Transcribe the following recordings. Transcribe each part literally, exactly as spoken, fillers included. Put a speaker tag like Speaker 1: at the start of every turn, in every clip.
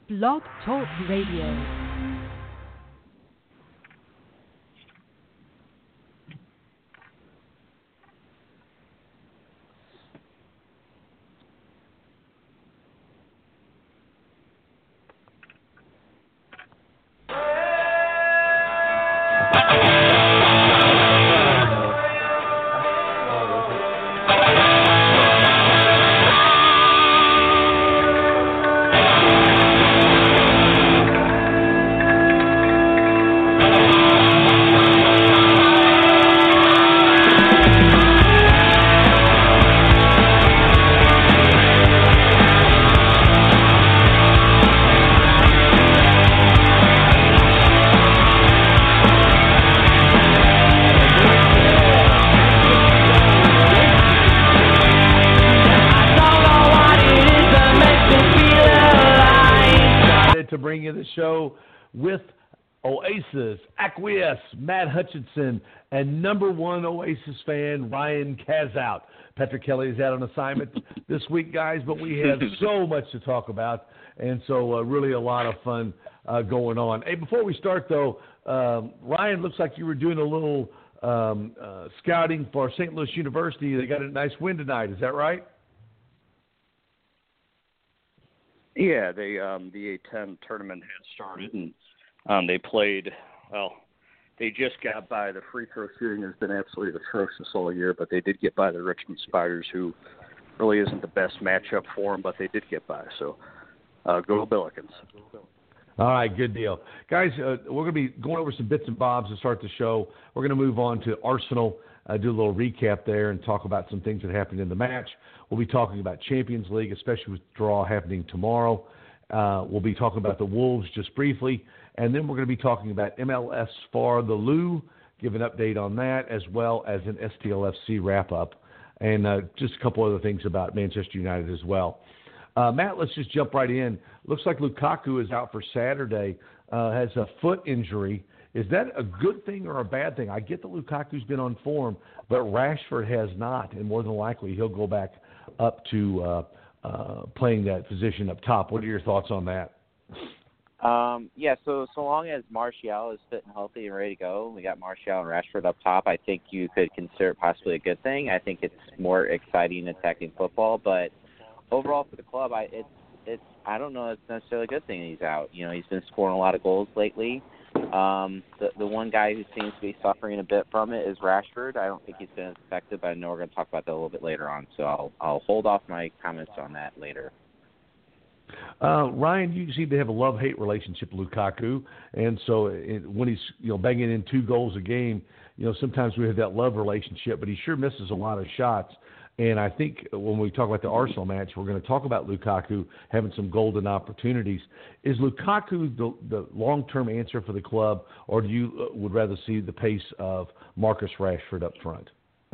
Speaker 1: Blog Talk Radio.
Speaker 2: Show with Oasis, Acquiesce, Matt Hutchinson, and number one Oasis fan, Ryan Kazout. Patrick Kelly is out on assignment this week, guys, but we have so much to talk about, and so uh, really a lot of fun uh, going on. Hey, before we start, though, um, Ryan, looks like you were doing a little um, uh, scouting for Saint Louis University. They got a nice win tonight. Is that right?
Speaker 3: Yeah, they um, the A ten tournament had started, and um, they played. Well, they just got by. The free throw shooting has been absolutely atrocious all year, but they did get by the Richmond Spiders, who really isn't the best matchup for them, but they did get by. So, uh, go Billikens.
Speaker 2: All right, good deal. Guys, uh, we're going to be going over some bits and bobs to start the show. We're going to move on to Arsenal, uh, do a little recap there, and talk about some things that happened in the match. We'll be talking about Champions League, especially with the draw happening tomorrow. Uh, we'll be talking about the Wolves just briefly, and then we're going to be talking about M L S for the Lou, give an update on that, as well as an S T L F C wrap-up, and uh, just a couple other things about Manchester United as well. Uh, Matt, let's just jump right in. Looks like Lukaku is out for Saturday, uh, has a foot injury. Is that a good thing or a bad thing? I get that Lukaku's been on form, but Rashford has not, and more than likely he'll go back up to uh, uh, playing that position up top. What are your thoughts on that?
Speaker 4: Um, yeah, so so long as Martial is fit and healthy and ready to go, we got Martial and Rashford up top, I think you could consider it possibly a good thing. I think it's more exciting attacking football, but overall for the club, I it's it's I don't know if it's necessarily a good thing that he's out. You know, he's been scoring a lot of goals lately. Um, the the one guy who seems to be suffering a bit from it is Rashford. I don't think he's been affected, but I know we're going to talk about that a little bit later on, so I'll I'll hold off my comments on that later.
Speaker 2: Uh, Ryan, you seem to have a love-hate relationship with Lukaku, and so it, when he's you know banging in two goals a game, you know sometimes we have that love relationship, but he sure misses a lot of shots. And I think when we talk about the Arsenal match, we're going to talk about Lukaku having some golden opportunities. Is Lukaku the, the long-term answer for the club, or do you uh, would rather see the pace of Marcus Rashford up front?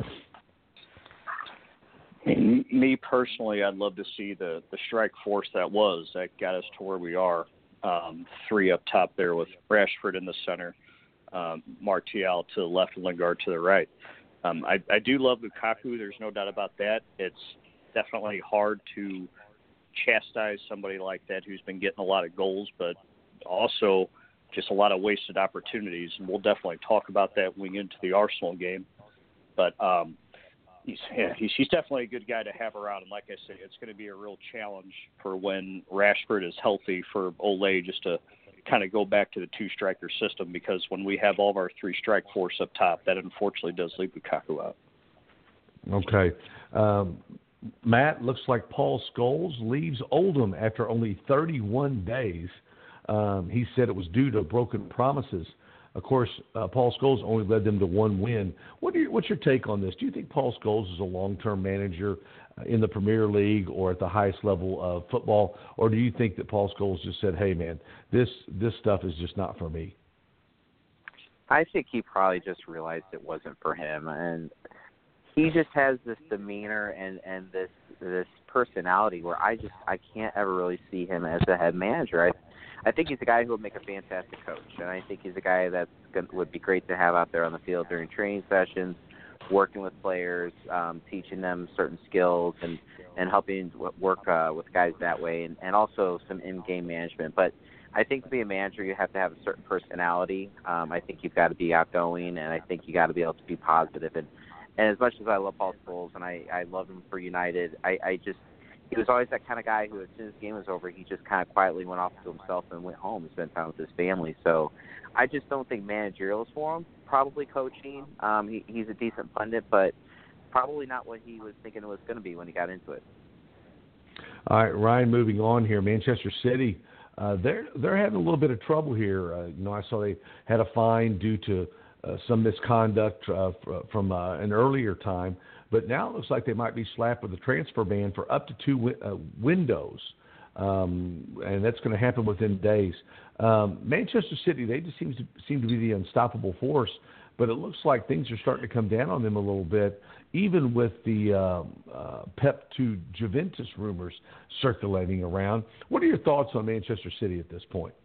Speaker 3: Me personally, I'd love to see the, the strike force that was that got us to where we are. Um, three up top there with Rashford in the center, um, Martial to the left, and Lingard to the right. Um, I, I do love Lukaku. There's no doubt about that. It's definitely hard to chastise somebody like that who's been getting a lot of goals, but also just a lot of wasted opportunities. And we'll definitely talk about that when we get into the Arsenal game. But um, he's, yeah, he's he's definitely a good guy to have around. And like I say, it's going to be a real challenge for when Rashford is healthy for Ole just to kind of go back to the two-striker system, because when we have all of our three-strike force up top, that unfortunately does leave Lukaku out.
Speaker 2: Okay. Um, Matt, looks like Paul Scholes leaves Oldham after only thirty-one days. Um, he said it was due to broken promises. Of course, uh, Paul Scholes only led them to one win. What are your, what's your take on this? Do you think Paul Scholes is a long-term manager in the Premier League or at the highest level of football, or do you think that Paul Scholes just said, hey, man, this this stuff is just not for me?
Speaker 4: I think he probably just realized it wasn't for him, and he just has this demeanor and, and this this personality where I just I can't ever really see him as a head manager. I I think he's a guy who would make a fantastic coach, and I think he's a guy that would be great to have out there on the field during training sessions, working with players, um, teaching them certain skills, and, and helping work uh, with guys that way, and, and also some in-game management. But I think to be a manager, you have to have a certain personality. Um, I think you've got to be outgoing, and I think you got to be able to be positive. And, and as much as I love Paul Scholes and I, I love him for United, I, I just he was always that kind of guy who, as soon as the game was over, he just kind of quietly went off to himself and went home and spent time with his family. So I just don't think managerial is for him. Probably coaching. Um, he, he's a decent pundit, but probably not what he was thinking it was going to be when he got into it.
Speaker 2: All right, Ryan, moving on here. Manchester City, uh, they're they're having a little bit of trouble here. Uh, you know, I saw they had a fine due to uh, some misconduct uh, from uh, an earlier time, but now it looks like they might be slapped with a transfer ban for up to two wi- uh, windows, um, and that's going to happen within days. Um, Manchester City, they just seem to seem to be the unstoppable force, but it looks like things are starting to come down on them a little bit, even with the uh, uh, Pep to Juventus rumors circulating around. What are your thoughts on Manchester City at this point?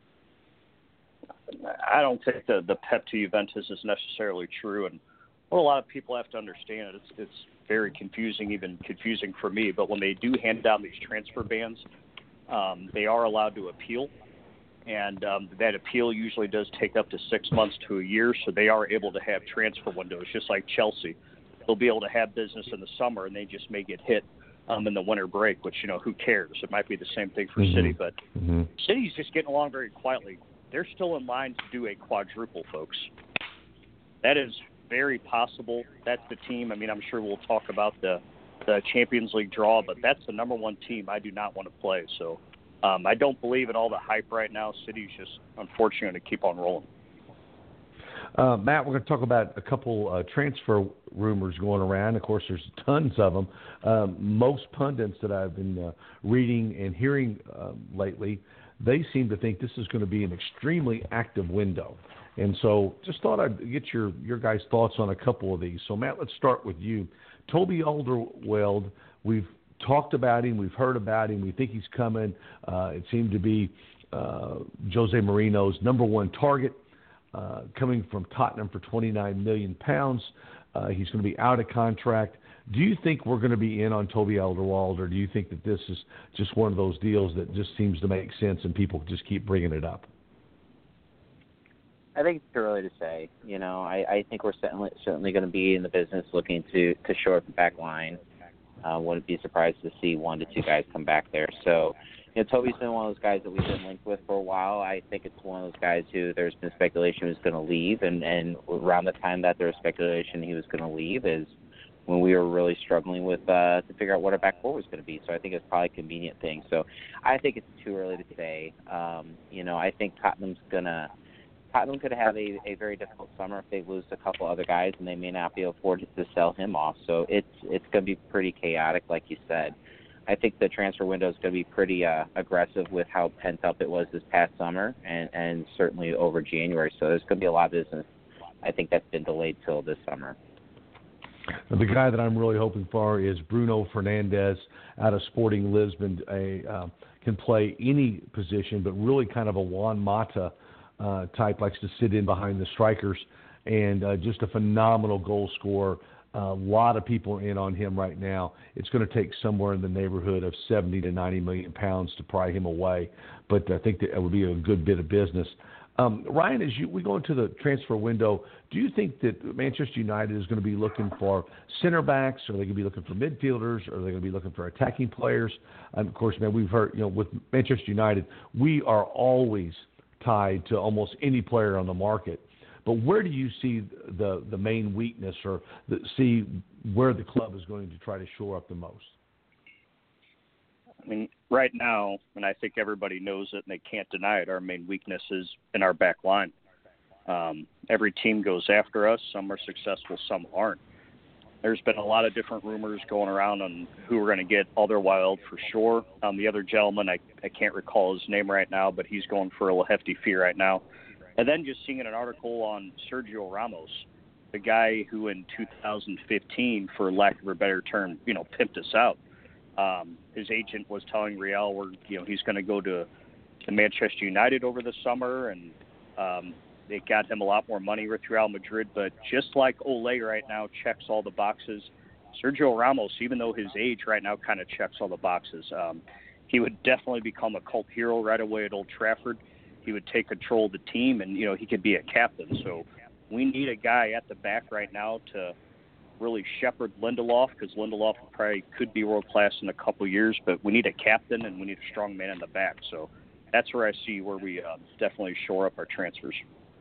Speaker 3: I don't think the, the Pep to Juventus is necessarily true, and what a lot of people have to understand, it's, it's very confusing, even confusing for me, but when they do hand down these transfer bans, um, they are allowed to appeal. And um, that appeal usually does take up to six months to a year, so they are able to have transfer windows, just like Chelsea. They'll be able to have business in the summer, and they just may get hit um, in the winter break, which, you know, who cares? It might be the same thing for mm-hmm. City, but mm-hmm. City's just getting along very quietly. They're still in line to do a quadruple, folks. That is very possible. That's the team. I mean, I'm sure we'll talk about the, the Champions League draw, but that's the number one team I do not want to play, so... Um, I don't believe in all the hype right now. City's just, unfortunately, going to keep on rolling.
Speaker 2: Uh, Matt, we're going to talk about a couple uh, transfer rumors going around. Of course, there's tons of them. Um, most pundits that I've been uh, reading and hearing uh, lately, they seem to think this is going to be an extremely active window. And so just thought I'd get your, your guys' thoughts on a couple of these. So, Matt, let's start with you. Toby Alderweireld, we've talked about him. We've heard about him. We think he's coming. Uh, it seemed to be uh, Jose Mourinho's number one target, uh, coming from Tottenham for twenty-nine million pounds. Uh, he's going to be out of contract. Do you think we're going to be in on Toby Alderweireld, or do you think that this is just one of those deals that just seems to make sense and people just keep bringing it up?
Speaker 4: I think it's too early to say. You know, I, I think we're certainly, certainly going to be in the business looking to, to shore up the back line. Uh, wouldn't be surprised to see one to two guys come back there. So, you know, Toby's been one of those guys that we've been linked with for a while. I think it's one of those guys who there's been speculation was going to leave, and, and around the time that there was speculation he was going to leave is when we were really struggling with uh, to figure out what our back four was going to be. So I think it's probably a convenient thing. So I think it's too early to say. Um, you know, I think Tottenham's going to Tottenham could have a, a very difficult summer if they lose a couple other guys, and they may not be afforded to sell him off. So it's it's going to be pretty chaotic, like you said. I think the transfer window is going to be pretty uh, aggressive with how pent up it was this past summer, and, and certainly over January. So there's going to be a lot of business. I think that's been delayed till this summer.
Speaker 2: The guy that I'm really hoping for is Bruno Fernandes out of Sporting Lisbon. A uh, can play any position, but really kind of a Juan Mata Uh, type, likes to sit in behind the strikers, and uh, just a phenomenal goal scorer. A lot of people are in on him right now. It's going to take somewhere in the neighborhood of seventy to ninety million pounds to pry him away, but I think that it would be a good bit of business. Um, Ryan, as you, we go into the transfer window, do you think that Manchester United is going to be looking for center backs, or are they going to be looking for midfielders, or are they going to be looking for attacking players? And of course, man, we've heard, you know, with Manchester United, we are always tied to almost any player on the market. But where do you see the the main weakness, or the, see where the club is going to try to shore up the most?
Speaker 3: I mean, right now, and I think everybody knows it and they can't deny it, our main weakness is in our back line. Um, every team goes after us. Some are successful, some aren't. There's been a lot of different rumors going around on who we're going to get Alderweireld for sure. Um, the other gentleman, I, I can't recall his name right now, but he's going for a hefty fee right now. And then just seeing an article on Sergio Ramos, the guy who in two thousand fifteen, for lack of a better term, you know, pimped us out. Um, his agent was telling Real, we're, you know, he's going to go to, to Manchester United over the summer, and um, they got him a lot more money with Real Madrid, but just like Ole right now checks all the boxes, Sergio Ramos, even though his age right now kind of checks all the boxes, um, he would definitely become a cult hero right away at Old Trafford. He would take control of the team, and, you know, he could be a captain. So we need a guy at the back right now to really shepherd Lindelof, because Lindelof probably could be world-class in a couple of years, but we need a captain and we need a strong man in the back. So that's where I see where we uh, definitely shore up our transfers.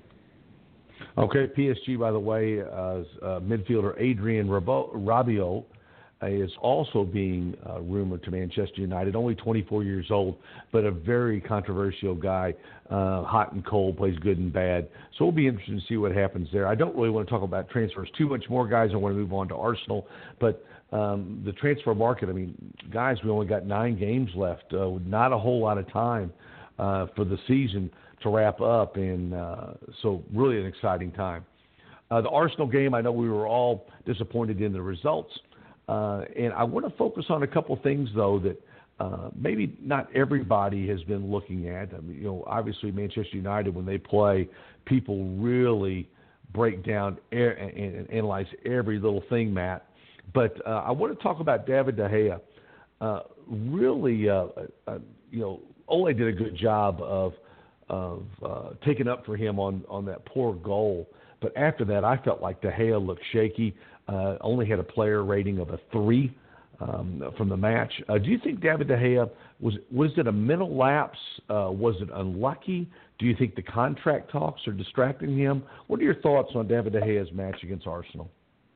Speaker 2: Okay, P S G, by the way, uh, uh, midfielder Adrian Rabiot uh, is also being uh, rumored to Manchester United, only twenty-four years old, but a very controversial guy, uh, hot and cold, plays good and bad. So it'll be interesting to see what happens there. I don't really want to talk about transfers too much more, guys. I want to move on to Arsenal, but um, the transfer market, I mean, guys, we only got nine games left, uh, not a whole lot of time uh, for the season to wrap up, and uh, so really an exciting time. Uh, the Arsenal game, I know we were all disappointed in the results, uh, and I want to focus on a couple things, though, that uh, maybe not everybody has been looking at. I mean, you know, obviously Manchester United, when they play, people really break down and, and analyze every little thing, Matt. But uh, I want to talk about David De Gea. Uh, really, uh, uh, you know, Ole did a good job of of uh, taking up for him on, on that poor goal. But after that, I felt like De Gea looked shaky, uh, only had a player rating of a three um, from the match. Uh, do you think David De Gea, was was it a mental lapse? Uh, was it unlucky? Do you think the contract talks are distracting him? What are your thoughts on David De Gea's match against Arsenal?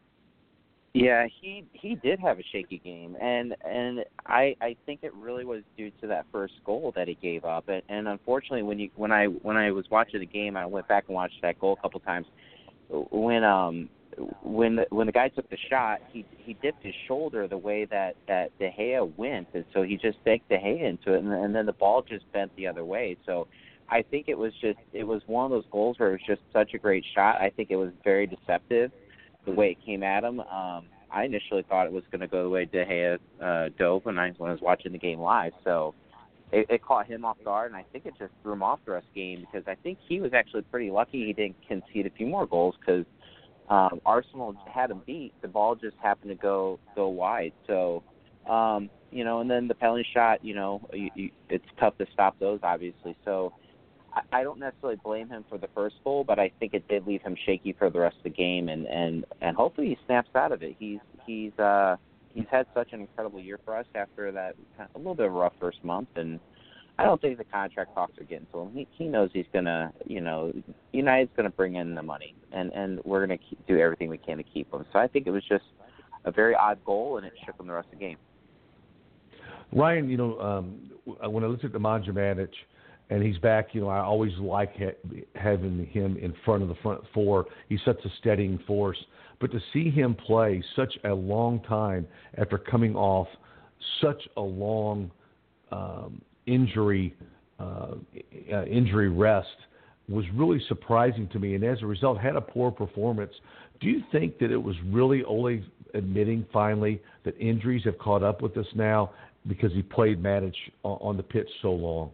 Speaker 4: Yeah, he he did have a shaky game, and and I I think it really was due to that first goal that he gave up, and, and unfortunately when you when I when I was watching the game, I went back and watched that goal a couple times. When um when the, when the guy took the shot, he he dipped his shoulder the way that that De Gea went, and so he just baked De Gea into it, and, and then the ball just bent the other way. So I think it was just it was one of those goals where it was just such a great shot. I think it was very deceptive the way it came at him. Um, I initially thought it was going to go the way De Gea uh, dove when I, when I was watching the game live. So it, it caught him off guard, and I think it just threw him off the rest of the game, because I think he was actually pretty lucky he didn't concede a few more goals, because um, Arsenal had him beat. The ball just happened to go go wide. So, um, you know, and then the penalty shot, you know, you, you, it's tough to stop those, obviously. So I don't necessarily blame him for the first goal, but I think it did leave him shaky for the rest of the game, and, and, and hopefully he snaps out of it. He's he's uh, he's had such an incredible year for us after that a little bit of a rough first month, and I don't think the contract talks are getting to him. He he knows he's gonna, you know, United's gonna bring in the money, and, and we're gonna keep, do everything we can to keep him. So I think it was just a very odd goal, and it shook him the rest of the game.
Speaker 2: Ryan, you know, um, when I looked at Nemanja Matic, and he's back, you know, I always like ha- having him in front of the front four. He's such a steadying force. But to see him play such a long time after coming off such a long um, injury uh, uh, injury rest was really surprising to me. And as a result, had a poor performance. Do you think that it was really Ole admitting finally that injuries have caught up with us now because he played Matic on, on the pitch so long?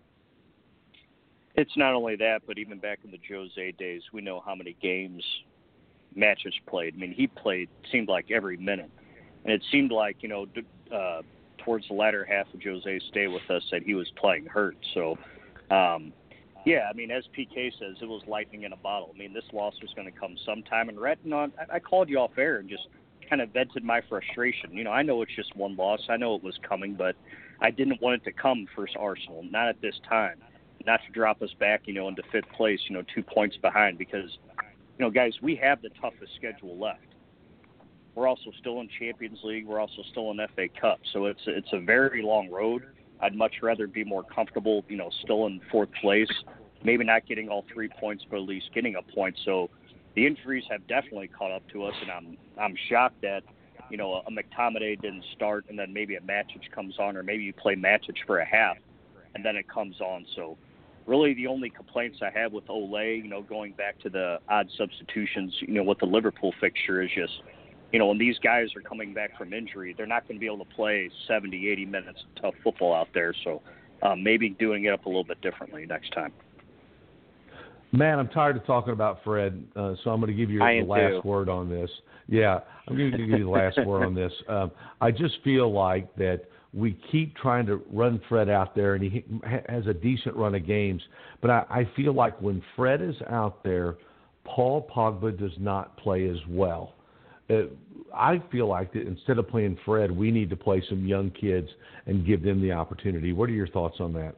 Speaker 3: It's not only that, but even back in the Jose days, we know how many games Matic played. I mean, he played, seemed like every minute. And it seemed like, you know, uh, towards the latter half of Jose's stay with us that he was playing hurt. So, um, yeah, I mean, as P K says, it was lightning in a bottle. I mean, this loss was going to come sometime. And, Rhett, you know, I, I called you off air and just kind of vented my frustration. You know, I know it's just one loss. I know it was coming, but I didn't want it to come for Arsenal, not at this time. Not to drop us back, you know, into fifth place, you know, two points behind, because, you know, guys, we have the toughest schedule left. We're also still in Champions League. We're also still in F A Cup. So it's it's a very long road. I'd much rather be more comfortable, you know, still in fourth place, maybe not getting all three points, but at least getting a point. So the injuries have definitely caught up to us, and I'm I'm shocked that, you know, a McTominay didn't start, and then maybe a Matic comes on, or maybe you play Matic for a half, and then it comes on. So really the only complaints I have with Ole, you know, going back to the odd substitutions, you know, with the Liverpool fixture is just, you know, when these guys are coming back from injury, they're not going to be able to play seventy, eighty minutes of tough football out there. So um, maybe doing it up a little bit differently next time.
Speaker 2: Man, I'm tired of talking about Fred, uh, so I'm going to give you
Speaker 4: I
Speaker 2: the
Speaker 4: am
Speaker 2: last
Speaker 4: too.
Speaker 2: word on this. Yeah, I'm going to give you the last word on this. Um, I just feel like that we keep trying to run Fred out there, and he ha- has a decent run of games. But I, I feel like when Fred is out there, Paul Pogba does not play as well. Uh, I feel like that instead of playing Fred, we need to play some young kids and give them the opportunity. What are your thoughts on that?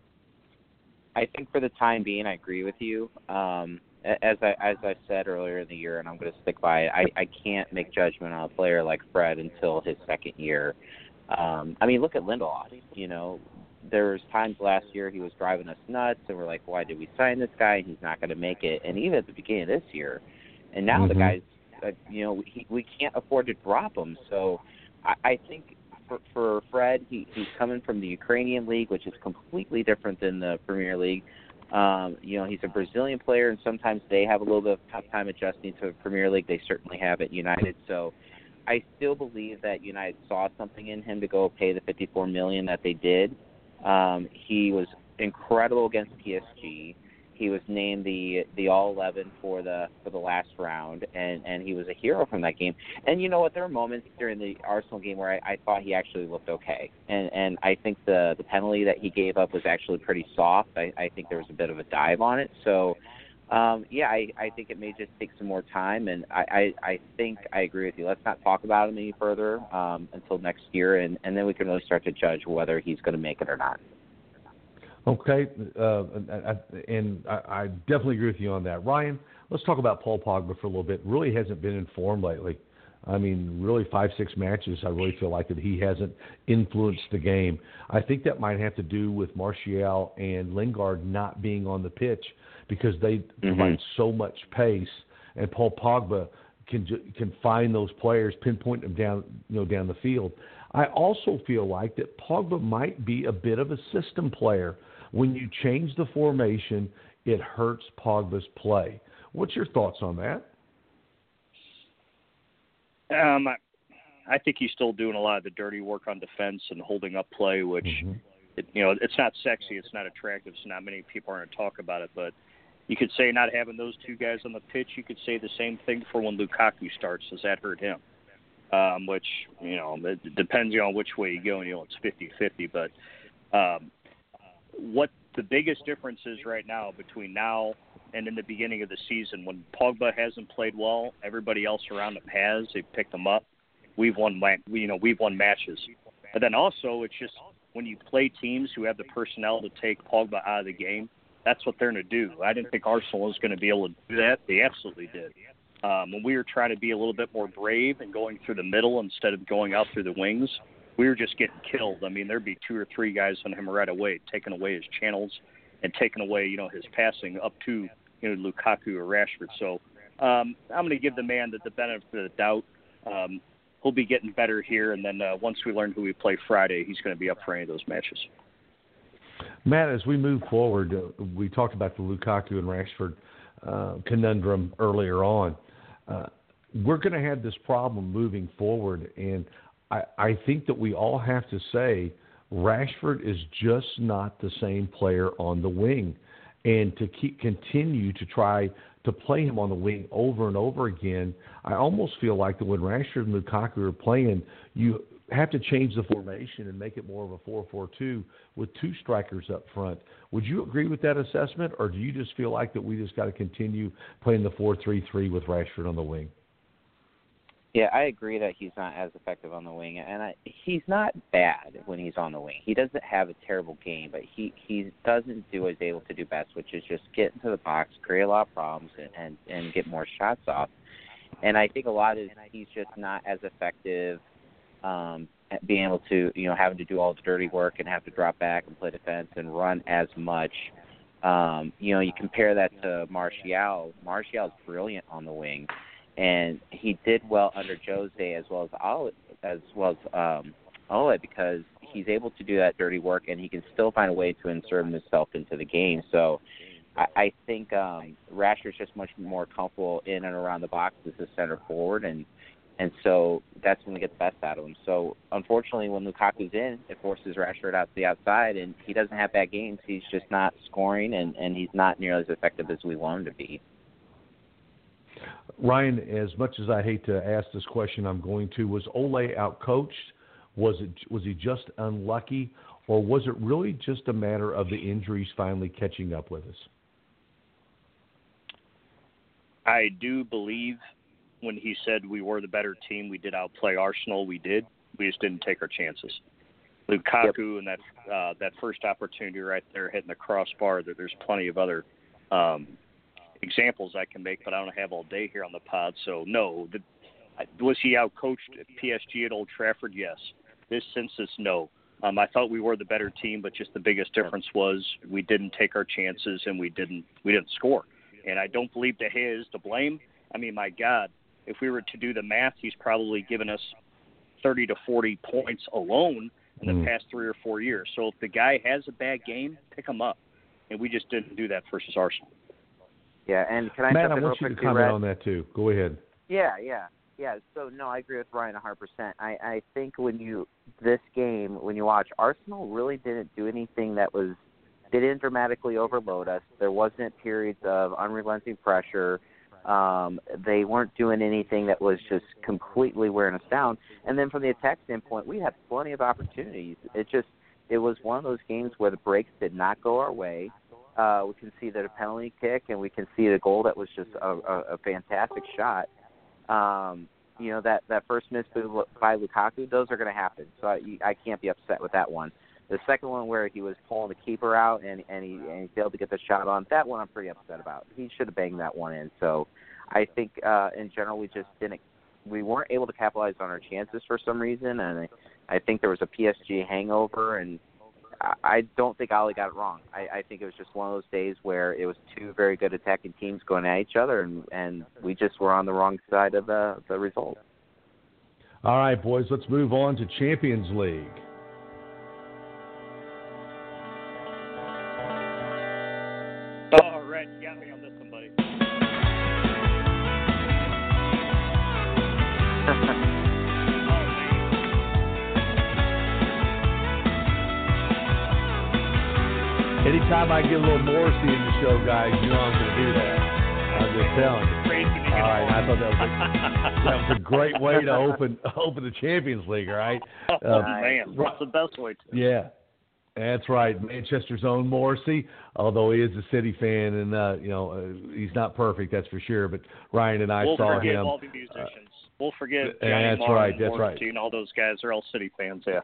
Speaker 4: I think for the time being, I agree with you. Um, as I as I said earlier in the year, and I'm going to stick by it, I, I can't make judgment on a player like Fred until his second year. Um, I mean, look at Lindelof. You know, there was times last year he was driving us nuts, and we're like, why did we sign this guy? He's not going to make it. And even at the beginning of this year, and now
Speaker 2: mm-hmm.
Speaker 4: the guy's, uh, you know, he, we can't afford to drop him. So I, I think. For, for Fred, he, he's coming from the Ukrainian League, which is completely different than the Premier League. Um, you know, he's a Brazilian player, and sometimes they have a little bit of tough time adjusting to the Premier League. They certainly have at United. So I still believe that United saw something in him to go pay the fifty-four million dollars that they did. Um, he was incredible against P S G. He was named the the All eleven for the for the last round, and, and he was a hero from that game. And you know what? There were moments during the Arsenal game where I, I thought he actually looked okay, and and I think the the penalty that he gave up was actually pretty soft. I, I think there was a bit of a dive on it. So, um, yeah, I, I think it may just take some more time, and I, I, I think I agree with you. Let's not talk about him any further um, until next year, and, and then we can really start to judge whether he's going to make it or not.
Speaker 2: Okay, uh, and I definitely agree with you on that. Ryan, let's talk about Paul Pogba for a little bit. Really hasn't been in form lately. I mean, really five, six matches, I really feel like that he hasn't influenced the game. I think that might have to do with Martial and Lingard not being on the pitch because they mm-hmm. provide so much pace, and Paul Pogba can can find those players, pinpoint them down, you know, down the field. I also feel like that Pogba might be a bit of a system player. When you change the formation, it hurts Pogba's play. What's your thoughts on that?
Speaker 3: Um, I, I think he's still doing a lot of the dirty work on defense and holding up play, which,
Speaker 2: mm-hmm.
Speaker 3: it, you know, it's not sexy, it's not attractive, so not many people are going to talk about it. But you could say not having those two guys on the pitch, you could say the same thing for when Lukaku starts. Does that hurt him? Um, which, you know, it depends on which way you go, and, you know, it's fifty-fifty. But um, what the biggest difference is right now between now and in the beginning of the season, when Pogba hasn't played well, everybody else around him has. They've picked him up. We've won, you know, we've won matches. But then also, it's just when you play teams who have the personnel to take Pogba out of the game, that's what they're going to do. I didn't think Arsenal was going to be able to do that. They absolutely did. Um, when we were trying to be a little bit more brave and going through the middle instead of going out through the wings, we were just getting killed. I mean, there'd be two or three guys on him right away, taking away his channels and taking away, you know, his passing up to, you know, Lukaku or Rashford. So um, I'm going to give the man the, the benefit of the doubt. Um, he'll be getting better here, and then uh, once we learn who we play Friday, he's going to be up for any of those matches.
Speaker 2: Matt, as we move forward, uh, we talked about the Lukaku and Rashford uh, conundrum earlier on. Uh, we're going to have this problem moving forward, and I, I think that we all have to say Rashford is just not the same player on the wing. And to keep continue to try to play him on the wing over and over again, I almost feel like that when Rashford and Lukaku are playing, you have to change the formation and make it more of a four four two with two strikers up front. Would you agree with that assessment, or do you just feel like that we just got to continue playing the four three three with Rashford on the wing?
Speaker 4: Yeah, I agree that he's not as effective on the wing, and I, he's not bad when he's on the wing. He doesn't have a terrible game, but he, he doesn't do what he's able to do best, which is just get into the box, create a lot of problems, and, and, and get more shots off. And I think a lot of it, he's just not as effective um, at being able to, you know, having to do all the dirty work and have to drop back and play defense and run as much. Um, you know, you compare that to Martial. Martial's brilliant on the wing. And he did well under Jose as well as Ole, as well as um, Ole because he's able to do that dirty work, and he can still find a way to insert himself into the game. So I, I think um, Rashford's just much more comfortable in and around the box as a center forward, and And so that's when we get the best out of him. So, unfortunately, when Lukaku's in, it forces Rashford out to the outside, and he doesn't have bad games. He's just not scoring, and, and he's not nearly as effective as we want him to be.
Speaker 2: Ryan, as much as I hate to ask this question, I'm going to. Was Ole outcoached? Was it was he just unlucky? Or was it really just a matter of the injuries finally catching up with us?
Speaker 3: I do believe when he said we were the better team, we did outplay Arsenal. We did. We just didn't take our chances. Lukaku yep. and that uh, that first opportunity right there hitting the crossbar. There, there's plenty of other um, examples I can make, but I don't have all day here on the pod. So, no. The, was he outcoached at P S G at Old Trafford? Yes. This census, no. Um, I thought we were the better team, but just the biggest difference was we didn't take our chances and we didn't we didn't score. And I don't believe De Gea is to blame. I mean, my God, if we were to do the math, he's probably given us thirty to forty points alone in the mm. past three or four years. So if the guy has a bad game, pick him up. And we just didn't do that versus Arsenal.
Speaker 4: Yeah, and can I
Speaker 2: Matt,
Speaker 4: jump in
Speaker 2: I want
Speaker 4: real
Speaker 2: you to
Speaker 4: quick,
Speaker 2: comment
Speaker 4: Red?
Speaker 2: on that too. Go ahead.
Speaker 4: Yeah, yeah. Yeah, so no, I agree with Ryan one hundred percent. I, I think when you this game, when you watch, Arsenal really didn't do anything that was they didn't dramatically overload us. There wasn't periods of unrelenting pressure. Um, they weren't doing anything that was just completely wearing us down. And then from the attack standpoint, we had plenty of opportunities. It just it was one of those games where the breaks did not go our way. Uh, we can see that a penalty kick, and we can see the goal that was just a, a, a fantastic shot. Um, you know, that, that first miss by Lukaku, those are going to happen. So I, I can't be upset with that one. The second one where he was pulling the keeper out and, and, he, and he failed to get the shot on, that one I'm pretty upset about. He should have banged that one in. So I think uh, in general we just didn't – we weren't able to capitalize on our chances for some reason, and I, I think there was a P S G hangover, and I, I don't think Ollie got it wrong. I, I think it was just one of those days where it was two very good attacking teams going at each other, and, and we just were on the wrong side of the, the result.
Speaker 2: All right, boys, let's move on to Champions League.
Speaker 3: Oh, Red, you got me on this one, buddy.
Speaker 2: Anytime I get a little Morrissey in the show, guys, you know I'm going to do that. I'm just telling you. All right, I thought that was a, that was a great way to open open the Champions League. All right.
Speaker 3: Oh um, man, that's the best way to.
Speaker 2: Yeah, that's right. Manchester's own Morrissey, although he is a City fan, and uh, you know uh, he's not perfect, that's for sure. But Ryan and I
Speaker 3: we'll
Speaker 2: saw
Speaker 3: forget
Speaker 2: him.
Speaker 3: all the musicians. Uh, we'll forget Johnny
Speaker 2: that's
Speaker 3: Marr
Speaker 2: right.
Speaker 3: and
Speaker 2: That's
Speaker 3: Morrissey
Speaker 2: right.
Speaker 3: and all those guys. They're all City fans. Yeah.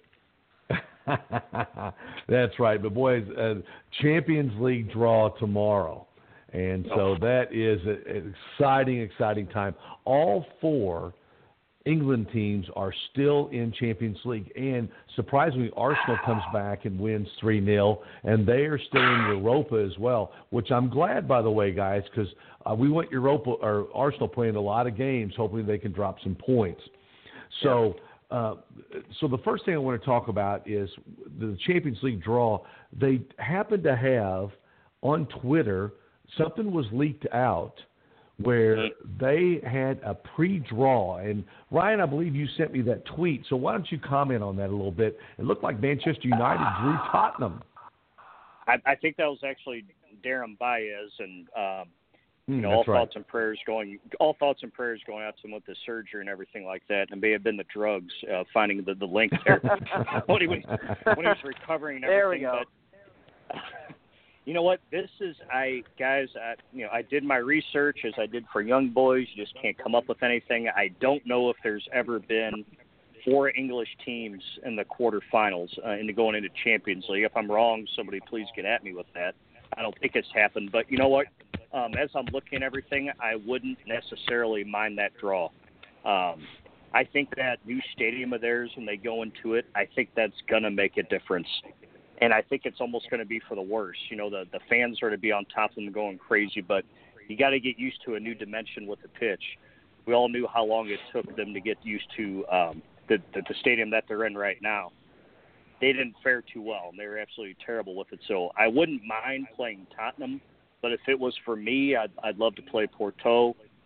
Speaker 2: That's right. But, boys, uh, Champions League draw tomorrow. And so that is an exciting, exciting time. All four England teams are still in Champions League. And surprisingly, Arsenal comes back and wins three nil, and they are still in Europa as well, which I'm glad, by the way, guys, because uh, we want Europa or Arsenal playing a lot of games, hoping they can drop some points. So. Yeah. Uh, so the first thing I want to talk about is the Champions League draw. They happen to have on Twitter something was leaked out where they had a pre-draw. And Ryan, I believe you sent me that tweet. So why don't you comment on that a little bit? It looked like Manchester United drew Tottenham.
Speaker 3: I, I think that was actually Darren Baez, and um, you know,
Speaker 2: mm,
Speaker 3: all
Speaker 2: right.
Speaker 3: thoughts and prayers going, all thoughts and prayers going out to him with the surgery and everything like that. And it may have been the drugs, uh, finding the, the link there when he was when he was recovering and everything.
Speaker 4: There we go.
Speaker 3: But you know what? This is I guys. I, you know, I did my research as I did for Young Boys. You just can't come up with anything. I don't know if there's ever been four English teams in the quarterfinals uh, into going into Champions League. If I'm wrong, somebody please get at me with that. I don't think it's happened, but you know what? Um, as I'm looking at everything, I wouldn't necessarily mind that draw. Um, I think that new stadium of theirs, when they go into it, I think that's going to make a difference. And I think it's almost going to be for the worse. You know, the, the fans are to be on top of them going crazy, but you got to get used to a new dimension with the pitch. We all knew how long it took them to get used to um, the, the, the stadium that they're in right now. They didn't fare too well, and they were absolutely terrible with it. So I wouldn't mind playing Tottenham, but if it was for me, I'd, I'd love to play Porto.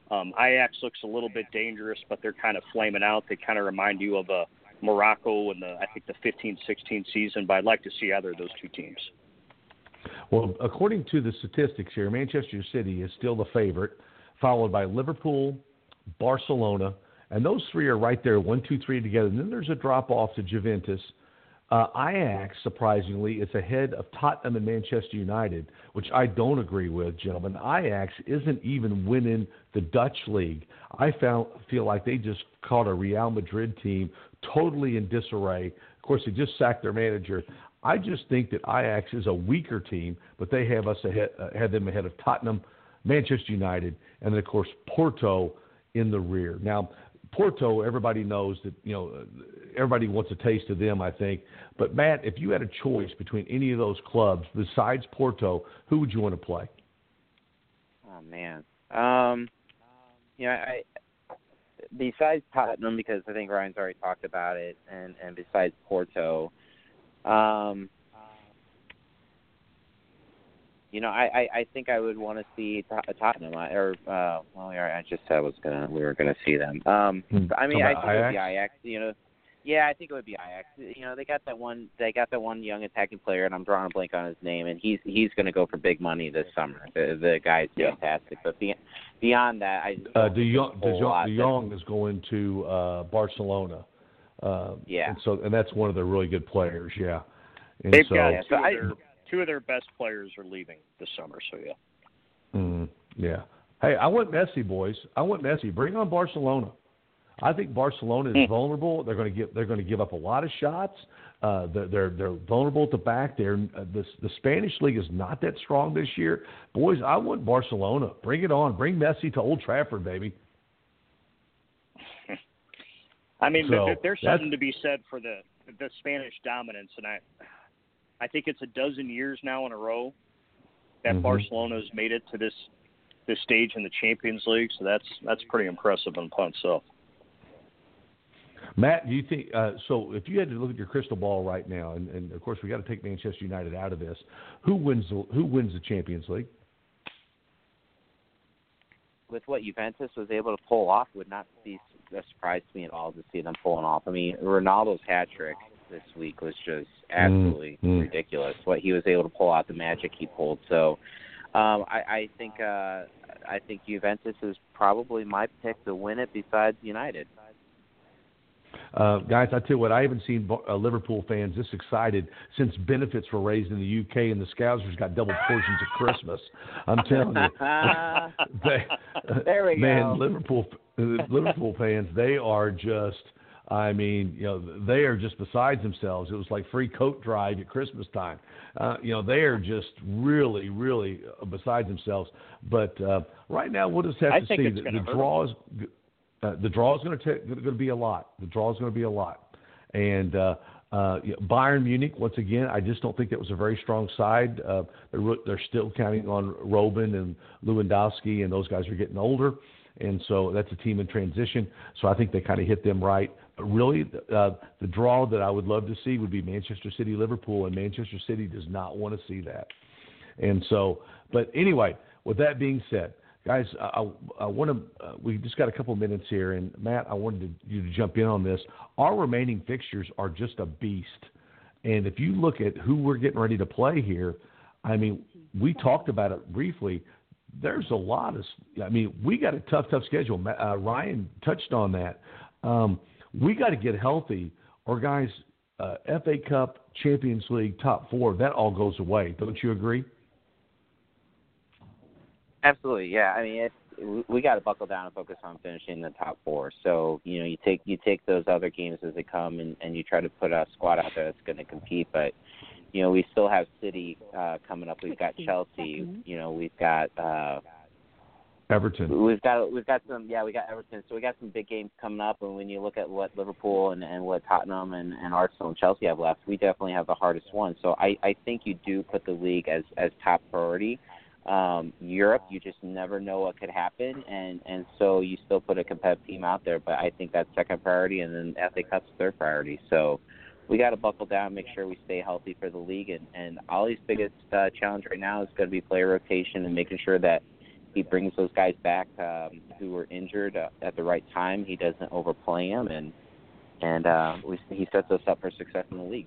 Speaker 3: Um, Ajax looks a little bit dangerous, but they're kind of flaming out. They kind of remind you of a Morocco in the, I think, the fifteen sixteen season, but I'd like to see either of those two teams.
Speaker 2: Well, according to the statistics here, Manchester City is still the favorite, followed by Liverpool, Barcelona, and those three are right there, one, two, three together. And then there's a drop-off to Juventus. Uh, Ajax, surprisingly, is ahead of Tottenham and Manchester United, which I don't agree with, gentlemen. Ajax isn't even winning the Dutch league. I found, feel like they just caught a Real Madrid team totally in disarray. Of course, they just sacked their manager. I just think that Ajax is a weaker team, but they have us ahead, uh, had them ahead of Tottenham, Manchester United, and then, of course, Porto in the rear. Now, Porto, everybody knows that, you know, everybody wants a taste of them, I think. But, Matt, if you had a choice between any of those clubs besides Porto, who would you want to play?
Speaker 4: Oh, man. Um, you know, I, besides Tottenham, because I think Ryan's already talked about it, and, and besides Porto, um, you know, I, I, I think I would want to see Tottenham, or uh, well, I just said I was gonna we were gonna see them. Um, I mean, I think it would be Ajax. You know, yeah, I think it would be Ajax. You know, they got that one, they got that one young attacking player, and I'm drawing a blank on his name, and he's he's gonna go for big money this summer. The the guy's
Speaker 3: yeah.
Speaker 4: fantastic. But beyond, beyond that, I
Speaker 2: uh, De Jong, De Jong, De
Speaker 4: that,
Speaker 2: Jong is going to uh, Barcelona. Uh,
Speaker 4: yeah,
Speaker 2: and so and that's one of their really good players. Yeah, and
Speaker 3: they've
Speaker 2: so,
Speaker 3: got
Speaker 4: yeah,
Speaker 3: two,
Speaker 4: so
Speaker 3: of
Speaker 4: I,
Speaker 3: their, two of their best players are leaving this summer. So yeah.
Speaker 2: Mm, yeah. Hey, I want Messi, boys. I want Messi. Bring on Barcelona. I think Barcelona is
Speaker 3: mm.
Speaker 2: vulnerable. They're going to give. They're going to give up a lot of shots. Uh, they're, they're they're vulnerable at the back. They're uh, the the Spanish league is not that strong this year, boys. I want Barcelona. Bring it on. Bring Messi to Old Trafford, baby.
Speaker 3: I mean,
Speaker 2: so,
Speaker 3: there's something to be said for the the Spanish dominance, and I I think it's a dozen years now in a row that
Speaker 2: mm-hmm.
Speaker 3: Barcelona's made it to this this stage in the Champions League. So that's that's pretty impressive in upon itself.
Speaker 2: Matt, do you think uh, so? If you had to look at your crystal ball right now, and, and of course we got to take Manchester United out of this, who wins the, who wins the Champions League?
Speaker 4: With what Juventus was able to pull off, would not be a surprise to me at all to see them pulling off. I mean, Ronaldo's hat trick this week was just absolutely
Speaker 2: mm-hmm.
Speaker 4: ridiculous. What he was able to pull out, the magic he pulled. So, um, I, I think uh, I think Juventus is probably my pick to win it. Besides United.
Speaker 2: Uh, guys, I tell you what, I haven't seen uh, Liverpool fans this excited since benefits were raised in the U K and the Scousers got double portions of Christmas. I'm telling you. they,
Speaker 4: there we
Speaker 2: man,
Speaker 4: go.
Speaker 2: Man, Liverpool, Liverpool fans, they are just, I mean, you know, they are just besides themselves. It was like free coat drive at Christmas time. Uh, you know, they are just really, really besides themselves. But uh, right now, we'll just have
Speaker 3: I
Speaker 2: to
Speaker 3: think
Speaker 2: see.
Speaker 3: it's
Speaker 2: The, the
Speaker 3: hurt.
Speaker 2: draw is Uh, the draw is going to going to be a lot. The draw is going to be a lot, and uh, uh, you know, Bayern Munich once again. I just don't think that was a very strong side. Uh, they're they're still counting on Robben and Lewandowski, and those guys are getting older, and so that's a team in transition. So I think they kind of hit them right. But really, uh, the draw that I would love to see would be Manchester City Liverpool, and Manchester City does not want to see that. And so, but anyway, with that being said. Guys, I, I want to. Uh, we just got a couple minutes here, and Matt, I wanted to, you to jump in on this. Our remaining fixtures are just a beast, and if you look at who we're getting ready to play here, I mean, we talked about it briefly. There's a lot of. I mean, we got a tough, tough schedule. Uh, Ryan touched on that. Um, we got to get healthy, or guys, uh, F A Cup, Champions League, top four, that all goes away. Don't you agree?
Speaker 4: Absolutely, yeah. I mean, it's, we got to buckle down and focus on finishing the top four. So, you know, you take you take those other games as they come, and, and you try to put a squad out there that's going to compete. But, you know, we still have City uh, coming up. We've got Chelsea. You know, we've got uh,
Speaker 2: Everton.
Speaker 4: We've got we've got some yeah we got Everton. So we got some big games coming up. And when you look at what Liverpool and, and what Tottenham and, and Arsenal and Chelsea have left, we definitely have the hardest one. So I, I think you do put the league as as top priority. Um, Europe, you just never know what could happen, and, and so you still put a competitive team out there, but I think that's second priority, and then F A Cup's third priority. So we got to buckle down, make sure we stay healthy for the league, and, and Ollie's biggest uh, challenge right now is going to be player rotation and making sure that he brings those guys back um, who were injured uh, at the right time. He doesn't overplay them, and and uh, we, he sets us up for success in the league.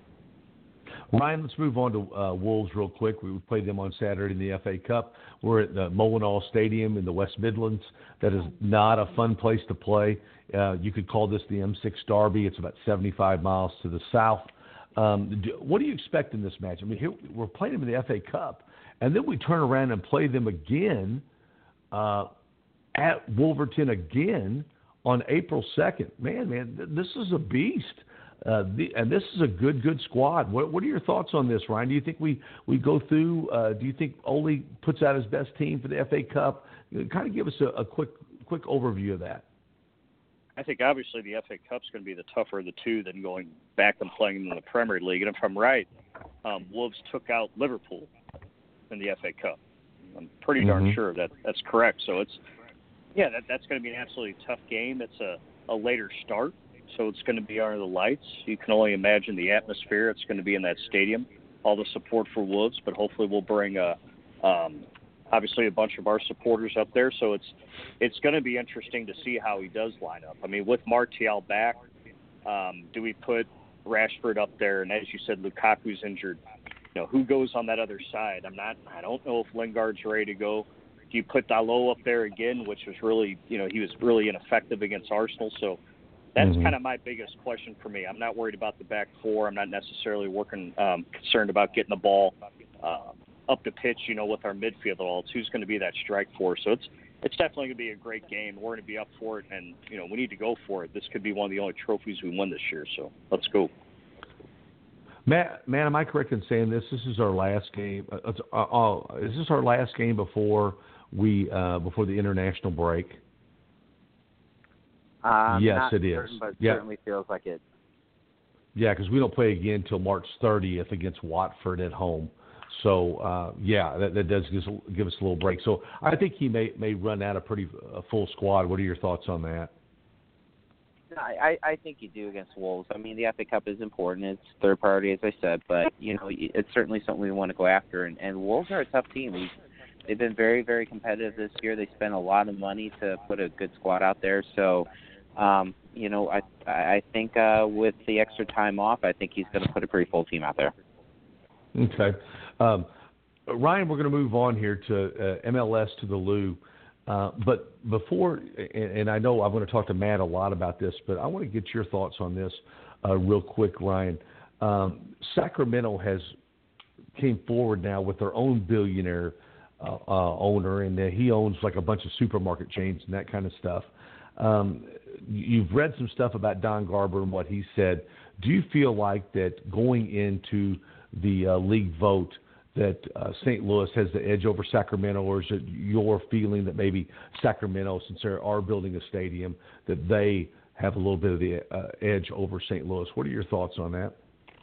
Speaker 2: Ryan, let's move on to uh, Wolves real quick. We played them on Saturday in the F A Cup. We're at the Molineux Stadium in the West Midlands. That is not a fun place to play. Uh, you could call this the M six Derby. It's about seventy-five miles to the south. Um, do, what do you expect in this match? I mean, here, we're playing them in the F A Cup, and then we turn around and play them again uh, at Wolverton again on April second. Man, man, th- this is a beast. Uh, the, and this is a good, good squad. What, what are your thoughts on this, Ryan? Do you think we, we go through? Uh, do you think Ole puts out his best team for the F A Cup? Kind of give us a, a quick, quick overview of that.
Speaker 3: I think obviously the F A Cup's going to be the tougher of the two than going back and playing in the Premier League. And if I'm right, um, Wolves took out Liverpool in the F A Cup. I'm pretty
Speaker 2: mm-hmm.
Speaker 3: darn sure that that's correct. So it's, yeah, that, that's going to be an absolutely tough game. It's a, a later start. So it's going to be under the lights. You can only imagine the atmosphere. It's going to be in that stadium, all the support for Wolves, but hopefully we'll bring a, um, obviously a bunch of our supporters up there. So it's it's going to be interesting to see how he does line up. I mean, with Martial back, um, do we put Rashford up there? And as you said, Lukaku's injured. You know, who goes on that other side? I'm not. I don't know if Lingard's ready to go. Do you put Dalot up there again, which was really, you know, he was really ineffective against Arsenal. So that's mm-hmm. kind of my biggest question for me. I'm not worried about the back four. I'm not necessarily working um, concerned about getting the ball uh, up the pitch, you know, with our midfield at all. It's who's going to be that strike force. So it's it's definitely going to be a great game. We're going to be up for it, and, you know, we need to go for it. This could be one of the only trophies we win this year, so let's go.
Speaker 2: Matt, man, am I correct in saying this? This is our last game. Uh, uh, uh, is this our last game before we uh, before the international break?
Speaker 4: Um,
Speaker 2: yes,
Speaker 4: not
Speaker 2: it is.
Speaker 4: certain, but
Speaker 2: yeah.
Speaker 4: certainly feels like it.
Speaker 2: Yeah, because we don't play again until March thirtieth against Watford at home. So, uh, yeah, that, that does give us, give us a little break. So I think he may may run out a pretty uh, full squad. What are your thoughts on that?
Speaker 4: I, I think you do against Wolves. I mean, the F A Cup is important. It's third priority, as I said, but, you know, it's certainly something we want to go after. And, and Wolves are a tough team. We've, they've been very, very competitive this year. They spent a lot of money to put a good squad out there. So, um, you know, I I think uh, with the extra time off, I think he's going to put a pretty full team out there.
Speaker 2: Okay. Um, Ryan, we're going to move on here to uh, M L S, to the Lou. Uh, but before, and, and I know I'm going to talk to Matt a lot about this, but I want to get your thoughts on this uh, real quick, Ryan. Um, Sacramento has came forward now with their own billionaire uh, uh, owner, and uh, he owns like a bunch of supermarket chains and that kind of stuff. Um, you've read some stuff about Don Garber and what he said. Do you feel like that going into the uh, league vote that uh, Saint Louis has the edge over Sacramento, or is it your feeling that maybe Sacramento, since they are building a stadium, that they have a little bit of the uh, edge over Saint Louis? What are your thoughts on that?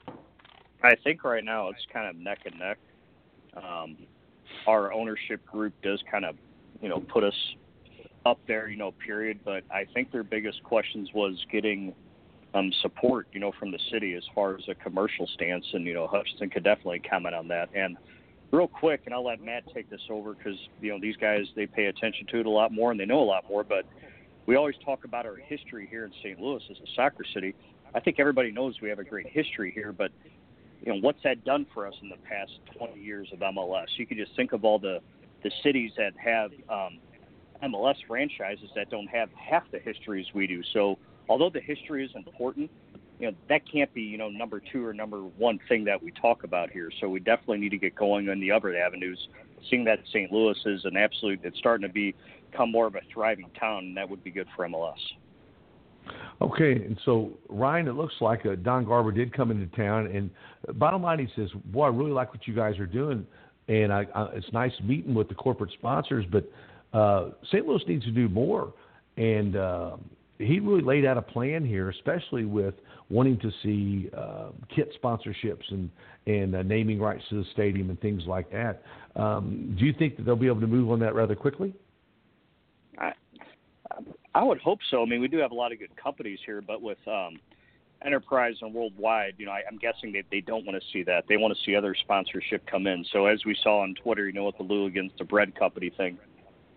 Speaker 3: I think right now it's kind of neck and neck. Um, our ownership group does kind of, you know, put us up there, you know, period. But I think their biggest questions was getting um, support, you know, from the city as far as a commercial stance. And, you know, Hutchinson could definitely comment on that. And real quick, and I'll let Matt take this over because, you know, these guys, they pay attention to it a lot more and they know a lot more. But we always talk about our history here in Saint Louis as a soccer city. I think everybody knows we have a great history here, but, you know, what's that done for us in the past twenty years of M L S? You could just think of all the, the cities that have um, M L S franchises that don't have half the histories we do. So although the history is important, you know, that can't be, you know, number two or number one thing that we talk about here. So we definitely need to get going on the other avenues. Seeing that Saint Louis is an absolute, it's starting to be, become more of a thriving town, and that would be good for M L S.
Speaker 2: Okay, and so, Ryan, it looks like uh, Don Garber did come into town, and bottom line, he says, boy, I really like what you guys are doing, and I, I, it's nice meeting with the corporate sponsors, but uh, Saint Louis needs to do more, and uh, he really laid out a plan here, especially with wanting to see uh, kit sponsorships and, and uh, naming rights to the stadium and things like that. Um, do you think that they'll be able to move on that rather quickly?
Speaker 3: I, I would hope so. I mean, we do have a lot of good companies here, but with um, Enterprise and Worldwide, you know, I, I'm guessing that they don't want to see that. They want to see other sponsorship come in. So as we saw on Twitter, you know, with the Louligans, the bread company thing,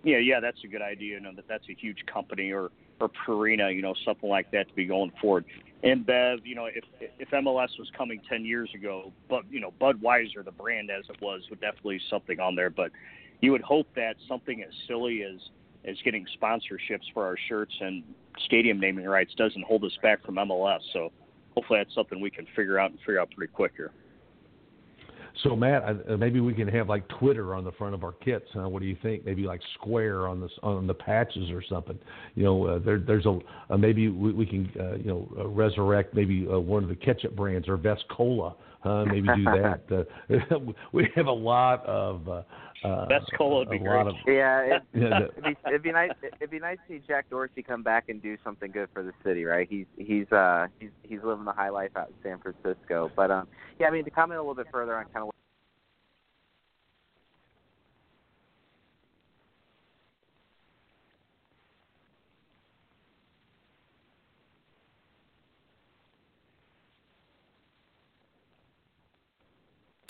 Speaker 3: Yeah, yeah, that's a good idea. You know, that that's a huge company, or or Purina, you know, something like that to be going forward. And Bev, you know, if if M L S was coming ten years ago, but you know, Budweiser, the brand as it was, would definitely something on there. But you would hope that something as silly as as getting sponsorships for our shirts and stadium naming rights doesn't hold us back from M L S. So hopefully that's something we can figure out and figure out pretty quick here.
Speaker 2: So, Matt, uh, maybe we can have like Twitter on the front of our kits. Uh, what do you think? Maybe like Square on the on the patches or something. You know, uh, there, there's a uh, maybe we, we can uh, you know uh, resurrect maybe uh, one of the ketchup brands or Vest Cola. Uh, maybe do that. Uh, we have a lot of. Uh, uh,
Speaker 3: Vest Cola would be
Speaker 2: a
Speaker 3: great.
Speaker 2: lot of,
Speaker 4: Yeah, it,
Speaker 2: yeah,
Speaker 4: it'd, be, it'd be nice. It'd be nice to see Jack Dorsey come back and do something good for the city, right? He's he's uh he's he's living the high life out in San Francisco. But um yeah, I mean to comment a little bit further on kind of